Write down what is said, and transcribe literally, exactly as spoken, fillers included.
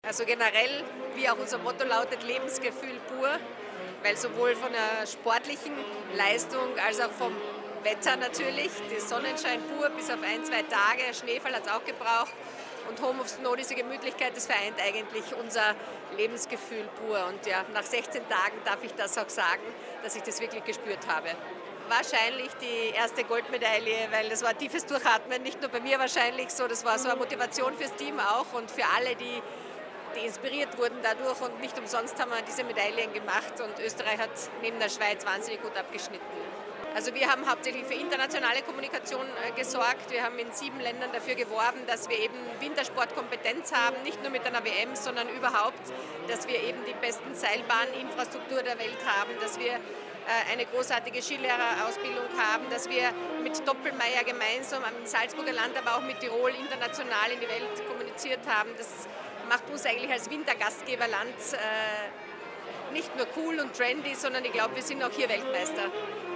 Also generell, wie auch unser Motto lautet, Lebensgefühl pur, weil sowohl von der sportlichen Leistung als auch vom Wetter natürlich, der Sonnenschein pur bis auf ein, zwei Tage, Schneefall hat es auch gebraucht und Home of Snow, diese Gemütlichkeit, das vereint eigentlich unser Lebensgefühl pur. Und ja, nach sechzehn Tagen darf ich das auch sagen, dass ich das wirklich gespürt habe. Wahrscheinlich die erste Goldmedaille, weil das war tiefes Durchatmen, nicht nur bei mir wahrscheinlich so, das war so eine Motivation fürs Team auch und für alle, die, die inspiriert wurden dadurch und nicht umsonst haben wir diese Medaillen gemacht und Österreich hat neben der Schweiz wahnsinnig gut abgeschnitten. Also wir haben hauptsächlich für internationale Kommunikation gesorgt. Wir haben in sieben Ländern dafür geworben, dass wir eben Wintersportkompetenz haben, nicht nur mit einer W M, sondern überhaupt, dass wir eben die besten Seilbahninfrastruktur der Welt haben, dass wir eine großartige Skilehrerausbildung haben, dass wir mit Doppelmayr gemeinsam am Salzburger Land, aber auch mit Tirol international in die Welt kommuniziert haben. Das macht uns eigentlich als Wintergastgeberland äh, nicht nur cool und trendy, sondern ich glaube, wir sind auch hier Weltmeister.